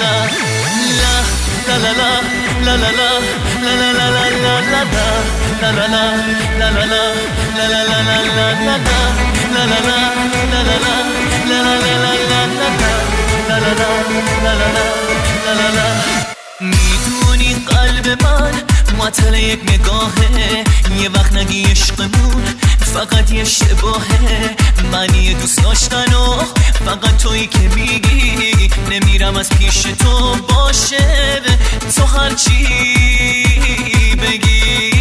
میدونی قلب من معطل یک نگاهه، یه وقت نگی عشقمون فقط یه اشتباهه. من یه دوست داشتن و فقط تویی که میگی نمیرم از پیش تو، باشه تو هرچی بگی.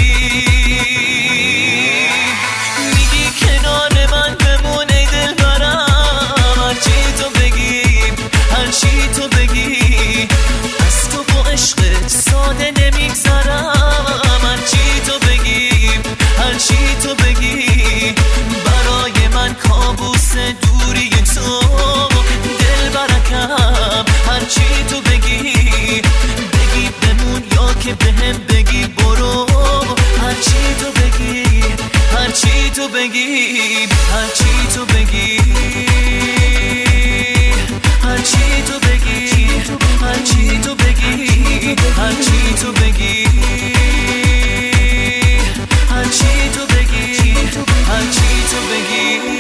میگی کنار من بمون ای دلبرم، هرچی تو بگی هرچی تو بگی، از تو با عشقت ساده نمیگذرم. هرچی تو بگی هرچی تو بگی، برای من کابوس دوری تو دلبرکم. هرچی تو بگی بگی بمون یا که بهم بگی برو، هرچی تو بگی هرچی تو بگی هرچی تو بگی هرچی تو بگی هرچی تو بگی هرچی تو بگی هرچی تو بگی هرچی تو بگی.